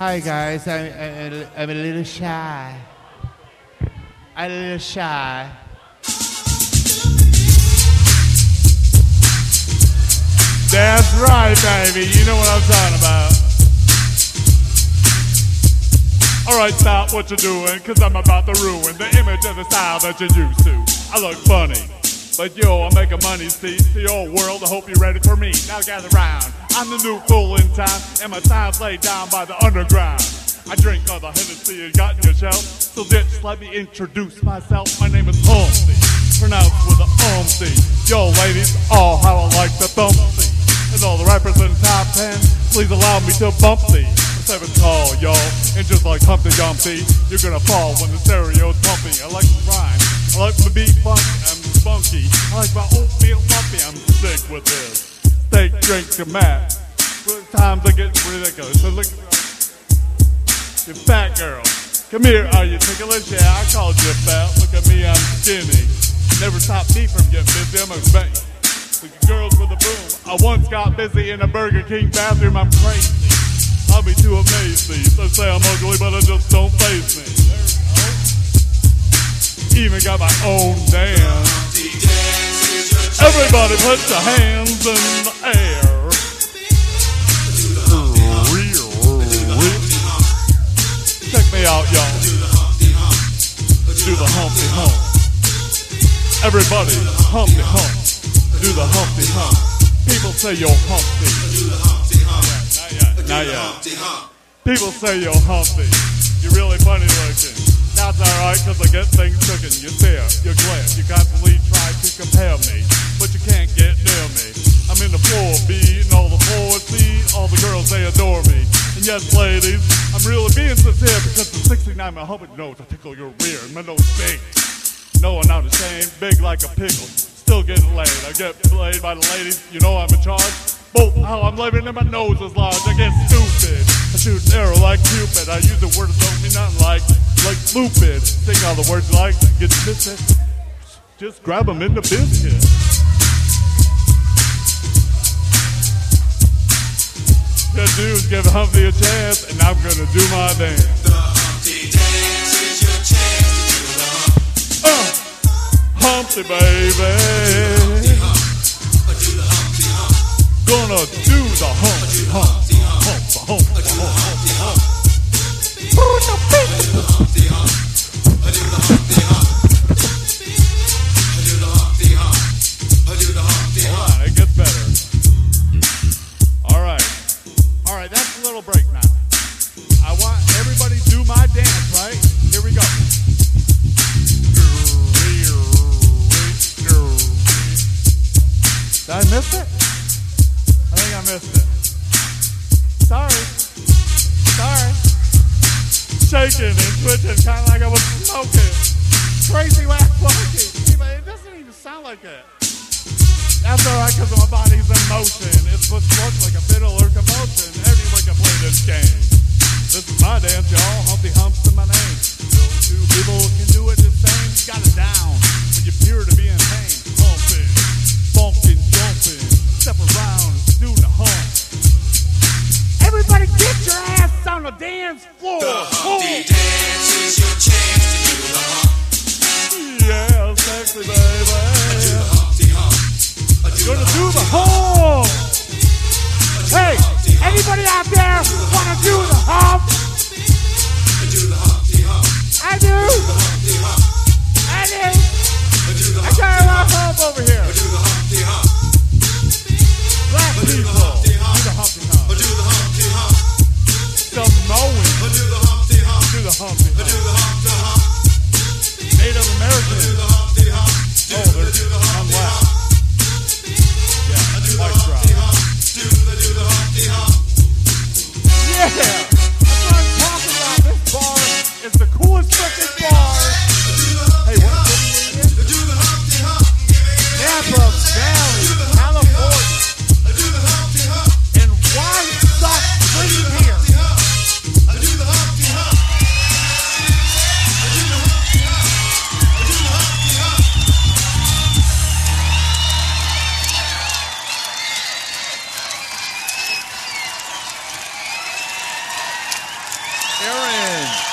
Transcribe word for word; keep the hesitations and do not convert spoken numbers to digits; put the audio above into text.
Hi guys, I'm, I'm, I'm a little shy. I'm a little shy. That's right, baby. You know what I'm talking about. Alright, stop what you're doing, cause I'm about to ruin the image of the style that you're used to. I look funny, but yo, I'm making money, see? The old world, I hope you're ready for me. Now gather round. I'm the new fool in town, and my time's laid down by the underground. I drink all the Hennessy you got in your shelf, so just let me introduce myself. My name is Humpty, pronounced with a umpty. Yo, ladies, oh, how I like the thumpty. And all the rappers in top ten, please allow me to bump thee. I'm seven tall, y'all, and just like Humpty Dumpty, you're gonna fall when the stereo's pumping. I like to rhyme, I like my beat funk, I'm funky. I like my oatmeal muffin, I'm sick with this. Steak, drink, and mat. Times I get ridiculous. So look, you fat girl. Come here, are you ticklish? Yeah, I called you fat. Look at me, I'm skinny. Never stopped me from getting busy. I'm a bank. With girls with a boom. I once got busy in a Burger King bathroom. I'm crazy. I'll be too amazed. They say I'm ugly, but I just don't faze me. There you go. Even got my own dance. Everybody put your hands in the air. Check me out, y'all. Do the Humpty Hump. Everybody, Humpty Hump. Do the Humpty Hump. People say you're Humpty. Not yet, not yet. People say you're Humpty. You're really funny looking. That's alright, cause I get things cooking. You stare, you glare, you constantly try to compare me, but you can't get near me. I'm in the four B and all the four C, all the girls, they adore me. And yes, ladies, I'm really being sincere because the sixty-nine my hubbard nose, I tickle your rear, and my nose big. No, I'm not ashamed, big like a pickle. Still getting laid, I get played by the ladies, you know I'm in charge. Both how I'm living and my nose is large, I get stupid. I shoot an arrow like Cupid, I use the word that don't mean nothing like, like stupid. Sing all the words like, get biscuit. Just grab them in the biscuit. The dudes give Humpty a chance, and I'm gonna do my dance. The Humpty dance is your chance to do the hump. Uh, Humpty, baby. Do the Humpty hump. Do the Humpty hump. Gonna do the Humpty hump. Hump, the hump, the Do the Humpty hump. hump. Do the Humpty hump. Do the Humpty hump. Do the Humpty hump. Do the Humpty hump. Hold on, it gets better. All right. All right, that's a little break now. I want everybody to do my dance, right? Here we go. Did I miss it? I think I missed it. Sorry. Sorry. Shaking and twitching, kind of like I was smoking. Crazy whack funky. But it doesn't even sound like that. That's alright, because my body's in motion. It's supposed to look like a fiddle or commotion. Anyone can play this game. This is my dance, y'all. Humpty Hump's in my name. No two people can do it the same. You got it down when you're pure to be in pain. Humping, funkin', jumping. Step around, do the hump. Everybody get your ass on the dance floor. The Humpty dance is your chance to do the hump. Yeah, sexy baby. Do the Humpty hump. You're gonna do the hump. Hey, anybody out there wanna do the hump? Do the Humpty hump. I do. Do the Humpty hump. I do. Do the I got a lot of hump over here. Do the Humpty hump. Black Do the people, Humpty do hump. the Humpty hump. Do the Humpty hump. Samoan, Do the Humpty hump. do the Humpty Do hump. the Humpty hump. Native Do Americans, the Humpty hump. oh, there's Do the none Humpty left. hump. Yeah, Do the white Humpty crowd. hump. Do the do the Humpty hump. Yeah. Aaron.